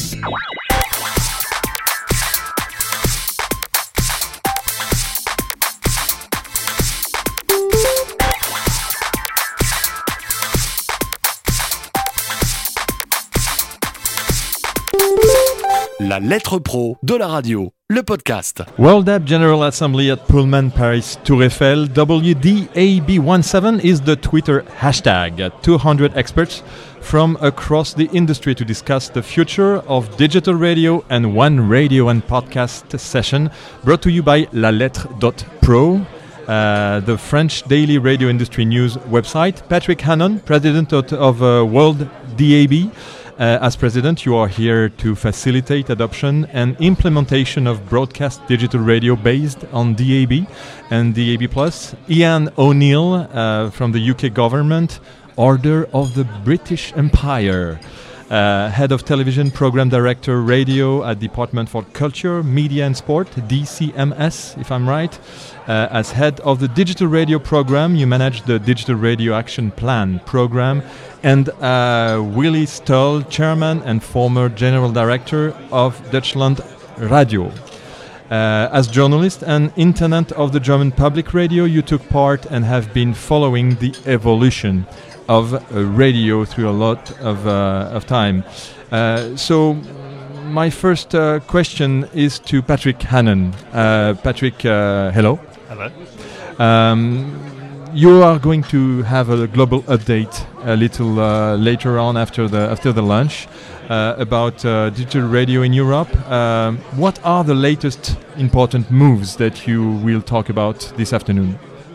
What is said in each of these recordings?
La lettre pro de la radio, le podcast. WorldApp General Assembly at Pullman Paris Tour Eiffel. WDAB17 is the Twitter hashtag. 200 experts from across the industry to discuss the future of digital radio and one radio and podcast session brought to you by lalettre.pro. The French daily radio industry news website. Patrick Hannon, president of World DAB. As president, you are here to facilitate adoption and implementation of broadcast digital radio based on DAB and DAB+. Ian O'Neill from the UK government, Order of the British Empire. Head of Television Program Director Radio at Department for Culture, Media and Sport, DCMS, if I'm right. As head of the Digital Radio Program, you manage the Digital Radio Action Plan program. And Willy Stoll, Chairman and former General Director of Deutschland Radio. As journalist and intendant of the German Public Radio, you took part and have been following the evolution of radio through a lot of time. So my first question is to Patrick Hannon. Patrick, hello. Hello. You are going to have a global update a little later on after the lunch about digital radio in Europe. What are the latest important moves that you will talk about this afternoon?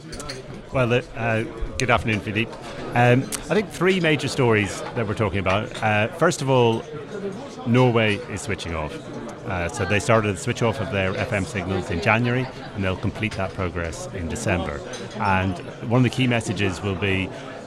Well, good afternoon, Philippe. I think three major stories that we're talking about. First of all, Norway is switching off. So they started the switch off of their FM signals in January, and they'll complete that progress in December. And one of the key messages will be,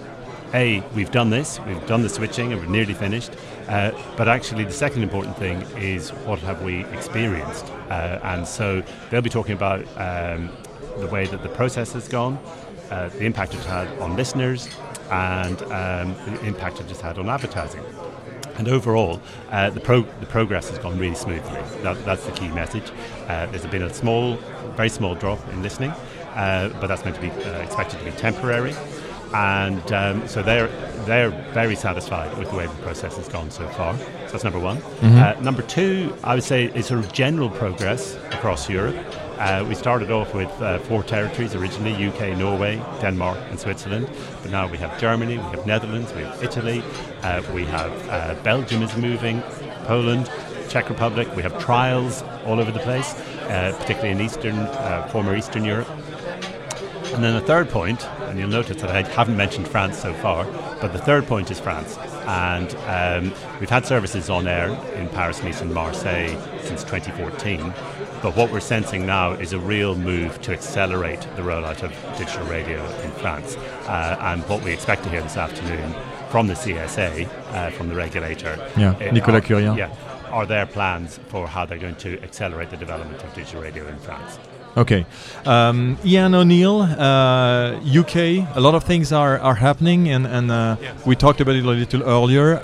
A, we've done the switching, and we're nearly finished. But actually, the second important thing is, what have we experienced? And so they'll be talking about the way that the process has gone, the impact it's had on listeners, and the impact it has had on advertising. And overall, the progress has gone really smoothly. That's the key message. There's been a very small drop in listening, but that's meant to be expected to be temporary. And so they're very satisfied with the way the process has gone so far. So that's number one. Mm-hmm. Number two, I would say, is sort of general progress across Europe. We started off with 4 territories originally: UK, Norway, Denmark and Switzerland. But now we have Germany, we have Netherlands, we have Italy, we have Belgium is moving, Poland, Czech Republic. We have trials all over the place, particularly in former Eastern Europe. And then the third point, and you'll notice that I haven't mentioned France so far, but the third point is France. And we've had services on air in Paris, Nice and Marseille since 2014. But what we're sensing now is a real move to accelerate the rollout of digital radio in France. And what we expect to hear this afternoon from the CSA, from the regulator, Nicolas Curien, are their plans for how they're going to accelerate the development of digital radio in France. Okay. Ian O'Neill, UK, a lot of things are happening, and we talked about it a little earlier.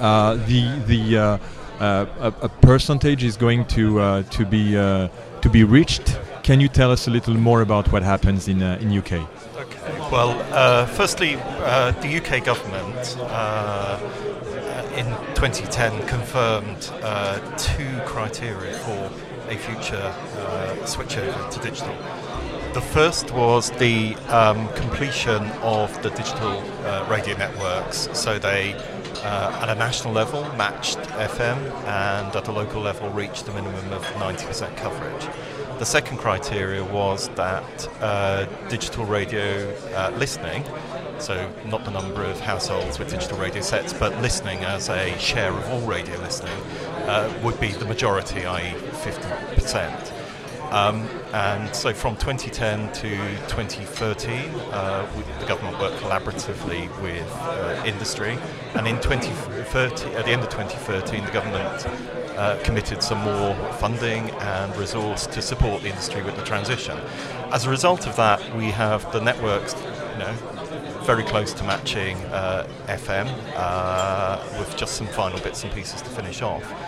A percentage is going to be reached. Can you tell us a little more about what happens in UK? Okay. Well, firstly, the UK government in 2010 confirmed 2 criteria for a future switchover to digital. The first was the completion of the digital radio networks, so they at a national level matched FM and at a local level reached a minimum of 90% coverage. The second criteria was that digital radio listening, so not the number of households with digital radio sets, but listening as a share of all radio listening, would be the majority, i.e. 50%. And so from 2010 to 2013, the government worked collaboratively with industry, and in 2030, at the end of 2013, the government committed some more funding and resource to support the industry with the transition. As a result of that, we have the networks, very close to matching FM, with just some final bits and pieces to finish off.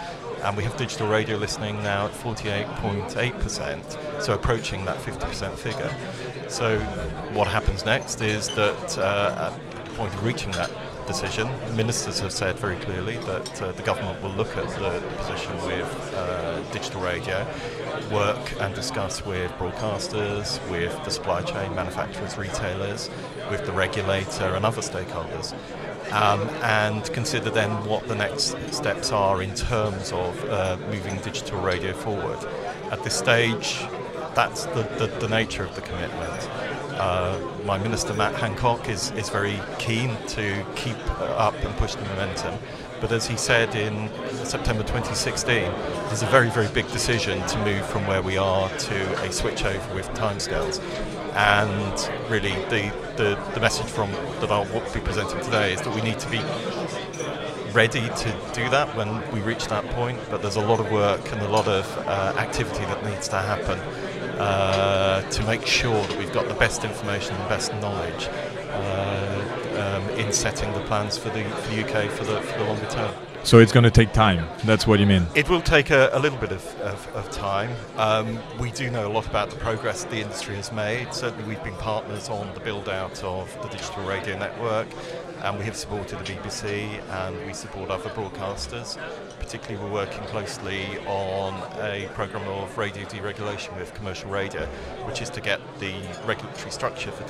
And we have digital radio listening now at 48.8%, so approaching that 50% figure. So what happens next is that at the point of reaching that decision, ministers have said very clearly that the government will look at the position with digital radio, work and discuss with broadcasters, with the supply chain, manufacturers, retailers, with the regulator and other stakeholders. And consider then what the next steps are in terms of moving digital radio forward. At this stage, that's the nature of the commitment. My Minister, Matt Hancock, is very keen to keep up and push the momentum. But as he said in September 2016, it's a very, very big decision to move from where we are to a switchover with timescales. And really the message that I'll be presenting today is that we need to be ready to do that when we reach that point, but there's a lot of work and a lot of activity that needs to happen to make sure that we've got the best information and best knowledge in setting the plans for the UK for the longer term. So it's going to take time, that's what you mean? It will take a little bit of time. We do know a lot about the progress the industry has made. Certainly we've been partners on the build-out of the digital radio network, and we have supported the BBC and we support other broadcasters. Particularly we're working closely on a programme of radio deregulation with commercial radio, which is to get the regulatory structure for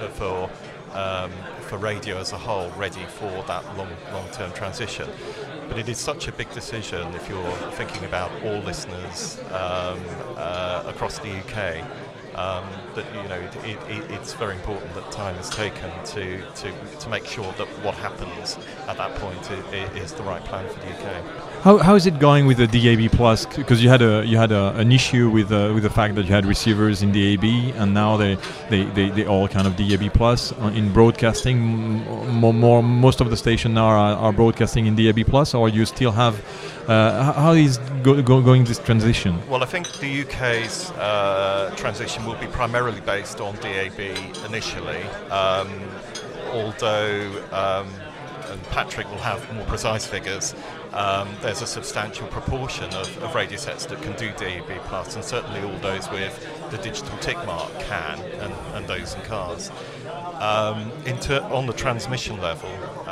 for radio as a whole ready for that long-term transition. But it is such a big decision if you're thinking about all listeners across the UK. That it's very important that time is taken to make sure that what happens at that point is the right plan for the UK. How is it going with the DAB+? Because you had an issue with the fact that you had receivers in DAB, and now they all kind of DAB+ in broadcasting. Most of the stations now are broadcasting in DAB+, or you still have. How is going this transition? Well, I think the UK's transition will be primarily based on DAB initially, although, and Patrick will have more precise figures, there's a substantial proportion of radio sets that can do DAB+, and certainly all those with the digital tick mark can, and those in cars. On the transmission level,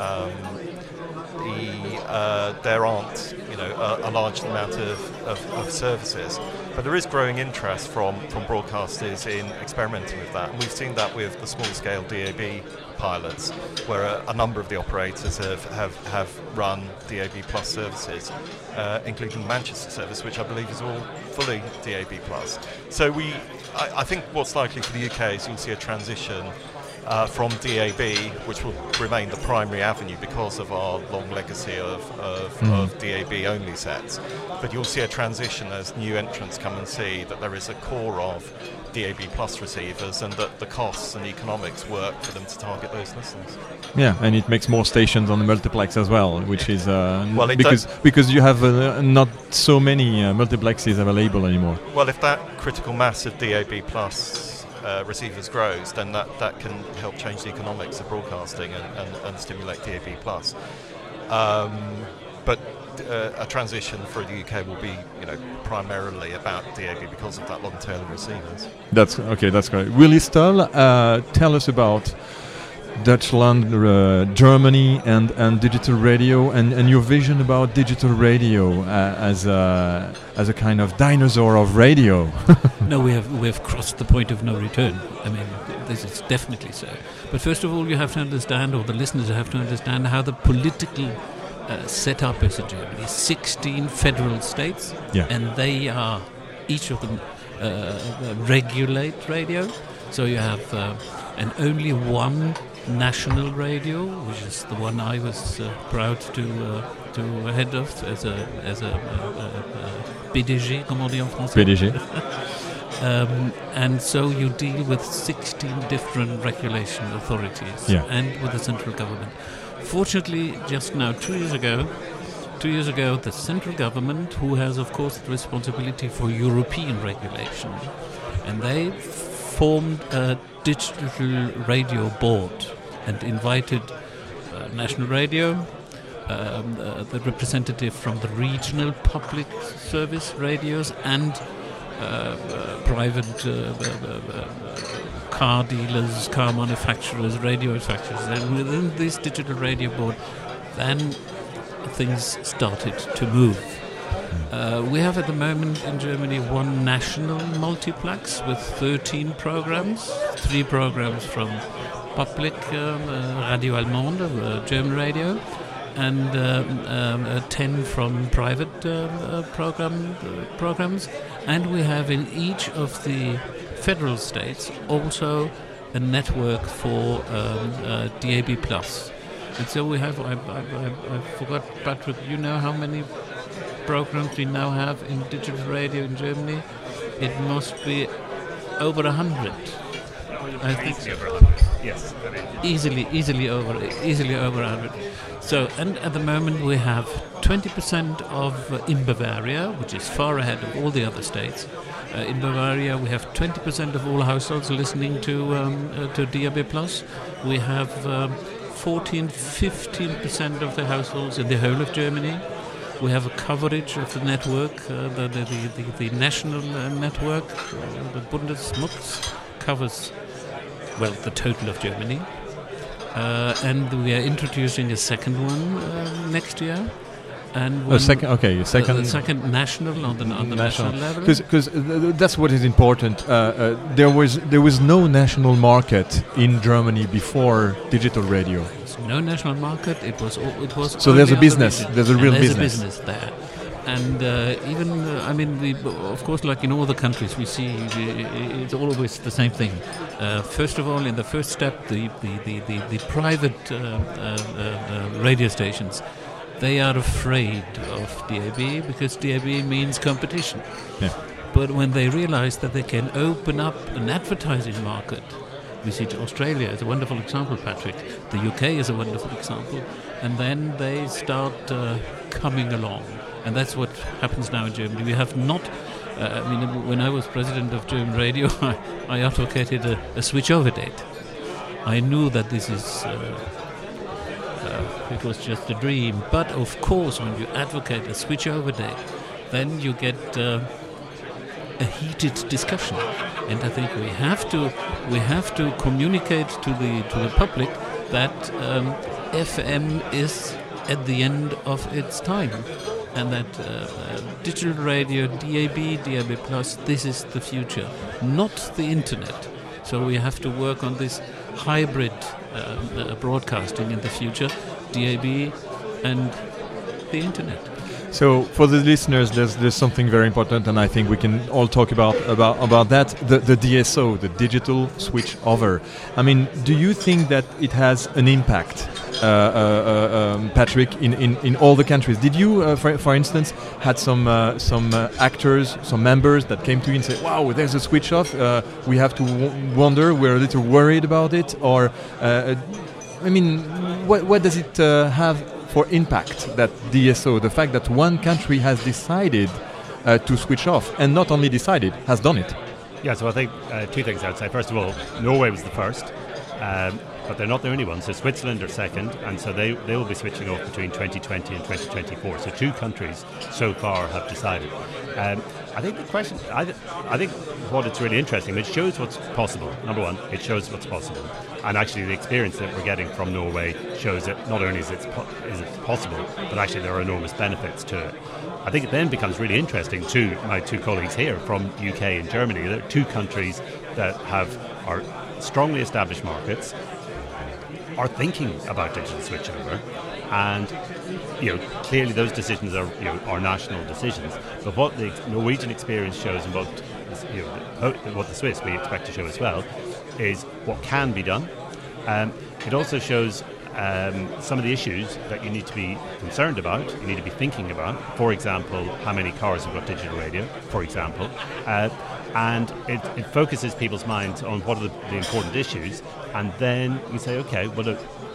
there aren't a large amount of services, but there is growing interest from broadcasters in experimenting with that, and we've seen that with the small-scale DAB pilots, where a number of the operators have run DAB+ services, including the Manchester service, which I believe is all fully DAB+. So I think what's likely for the UK is you'll see a transition from DAB, which will remain the primary avenue because of our long legacy of DAB-only sets. But you'll see a transition as new entrants come and see that there is a core of DAB+ receivers, and that the costs and economics work for them to target those listeners. Yeah, and it makes more stations on the multiplex as well, which is because you have not so many multiplexes available anymore. Well, if that critical mass of DAB+ receivers grows, then that can help change the economics of broadcasting and stimulate DAB+. But a transition for the UK will be, primarily about DAB because of that long tail of receivers. That's great. Willy Stull, tell us about Dutchland, Germany, and digital radio, and your vision about digital radio as a kind of dinosaur of radio. No, we've crossed the point of no return. I mean, this is definitely so. But first of all, you have to understand, or the listeners have to understand, how the political setup is in Germany. 16 federal states, and they are, each of them regulate radio. So you have and only one national radio, which is the one I was proud to head of as a PDG, comme on dit en français. PDG. And so you deal with 16 different regulation authorities and with the central government. Fortunately, just now, 2 years ago, the central government, who has, of course, the responsibility for European regulation, and they formed a digital radio board and invited National Radio, the representative from the regional public service radios and private car dealers, car manufacturers, radio manufacturers. And within this digital radio board, then things started to move. We have at the moment in Germany one national multiplex with 13 programs, 3 programs from public Radio Allemande, German radio, and 10 from private programs. And we have in each of the federal states also a network for DAB+. And so we have, I forgot, Patrick, you know how many programs we now have in digital radio in Germany? It must be over 100. I think Easily over 100. Yes. Easily over 100. So, and at the moment we have 20% in Bavaria, which is far ahead of all the other states. In Bavaria, we have 20% of all households listening to DAB+. We have 15% of the households in the whole of Germany. We have a coverage of the network, the national network, the Bundesmux covers, well, the total of Germany. And we are introducing a second one next year. And A second national on the national level. Because that's what is important. There was no national market in Germany before digital radio. No national market. It was. So there's a business. There's a real business. There's a business there. And of course, like in all the countries, we see it's always the same thing. First of all, in the first step, the private radio stations, they are afraid of DAB because DAB means competition. Yeah. But when they realize that they can open up an advertising market, we see Australia is a wonderful example, Patrick. The UK is a wonderful example. And then they start coming along. And that's what happens now in Germany. We have not, when I was president of German radio, I advocated a switch-over date. I knew that this is, it was just a dream. But of course, when you advocate a switch-over date, then you get a heated discussion. And I think we have to communicate to the public that FM is at the end of its time. And that digital radio, DAB+, this is the future, not the internet. So we have to work on this hybrid broadcasting in the future, DAB and the internet. So for the listeners, there's something very important, and I think we can all talk about that. The DSO, the digital switch over. I mean, do you think that it has an impact, Patrick, in all the countries? Did you, for instance, had some actors, some members that came to you and said, "Wow, there's a switch off. We have to wonder. We're a little worried about it." Or, what does it have for impact, that DSO, the fact that one country has decided to switch off, and not only decided, has done it? Yeah, so I think 2 things I'd say. First of all, Norway was the first, but they're not the only one. So Switzerland are second, and so they will be switching off between 2020 and 2024. So 2 countries so far have decided. I think the question, I think what it's really interesting, it shows what's possible. Number one, it shows what's possible. And actually the experience that we're getting from Norway shows that not only is it possible, but actually there are enormous benefits to it. I think it then becomes really interesting to my 2 colleagues here from UK and Germany. There are 2 countries that are strongly established markets, are thinking about digital switchover, and clearly those decisions are national decisions. But what the Norwegian experience shows, and what the Swiss we expect to show as well, is what can be done. It also shows some of the issues that you need to be concerned about, you need to be thinking about. For example, how many cars have got digital radio, for example. And it focuses people's minds on what are the important issues, and then you say, okay, well, look,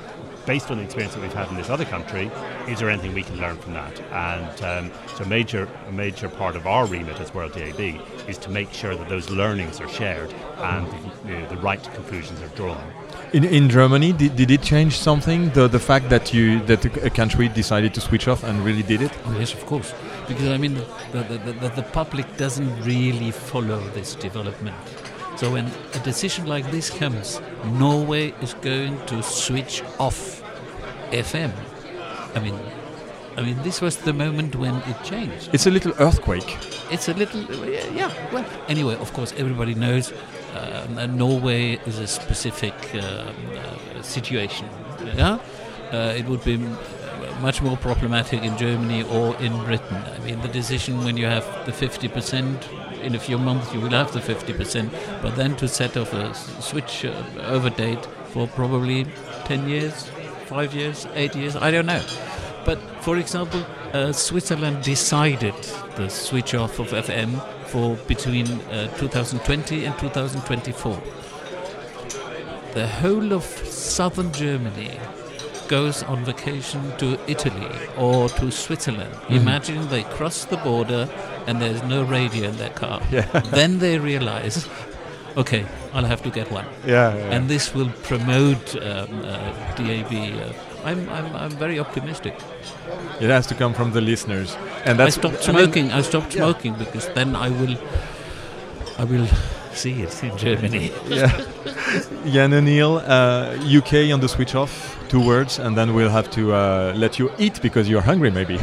based on the experience that we've had in this other country, is there anything we can learn from that? And so a major part of our remit as World DAB is to make sure that those learnings are shared and the right conclusions are drawn. In Germany, did it change something? The fact that a country decided to switch off and really did it? Oh, yes, of course. Because I mean, the public doesn't really follow this development. So when a decision like this comes, Norway is going to switch off FM. I mean, this was the moment when it changed. It's a little earthquake. It's a little, yeah. Well, anyway, of course, everybody knows Norway is a specific situation. Yeah, it would be much more problematic in Germany or in Britain. I mean, the decision when you have the 50%, in a few months you will have the 50%, but then to set off a switch over date for probably 10 years, 5 years, 8 years, I don't know. But, for example, Switzerland decided the switch off of FM for between 2020 and 2024. The whole of southern Germany goes on vacation to Italy or to Switzerland. Mm-hmm. Imagine they cross the border and there's no radio in their car. Yeah. Then they realize, okay, I'll have to get one. Yeah. And this will promote DAB. I'm very optimistic. It has to come from the listeners, and that's. I stopped smoking because then I will see it in Germany. Yeah. Jan O'Neill, UK on the switch off. 2 words, and then we'll have to let you eat because you're hungry, maybe.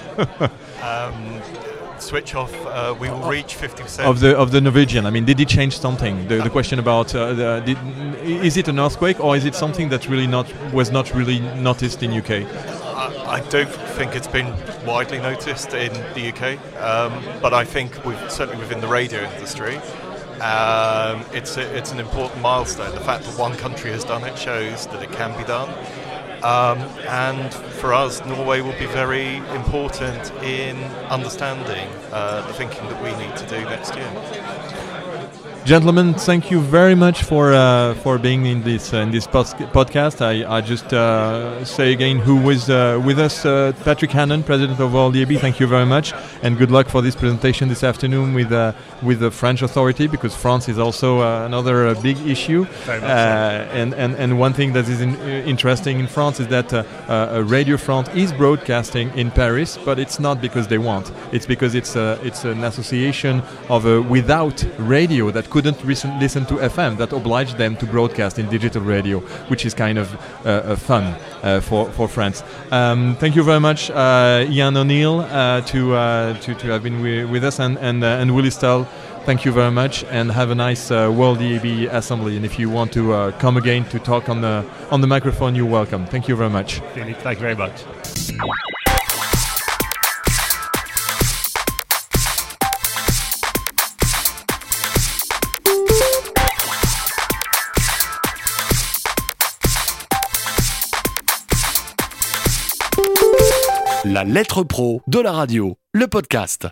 Switch off. We will reach 50% of the Norwegian. I mean, did it change something? The question about is it an earthquake or is it something that really was not really noticed in UK? I don't think it's been widely noticed in the UK, but I think certainly within the radio industry, it's an important milestone. The fact that one country has done it shows that it can be done. And for us, Norway will be very important in understanding the thinking that we need to do next year. Gentlemen, thank you very much for being in this podcast. I just say again who was with us, Patrick Hannon, President of World DAB. Thank you very much, and good luck for this presentation this afternoon with the French authority, because France is also another big issue. And one thing that is interesting in France is that Radio France is broadcasting in Paris, but it's not because they want. It's because it's an association of without radio that couldn't listen to FM, that obliged them to broadcast in digital radio, which is kind of fun for France. Thank you very much, Jan O'Neill, to have been with us, and Willie Stahl. Thank you very much, and have a nice World DAB assembly. And if you want to come again to talk on the microphone, you're welcome. Thank you very much. Thank you very much. La lettre pro de la radio, le podcast.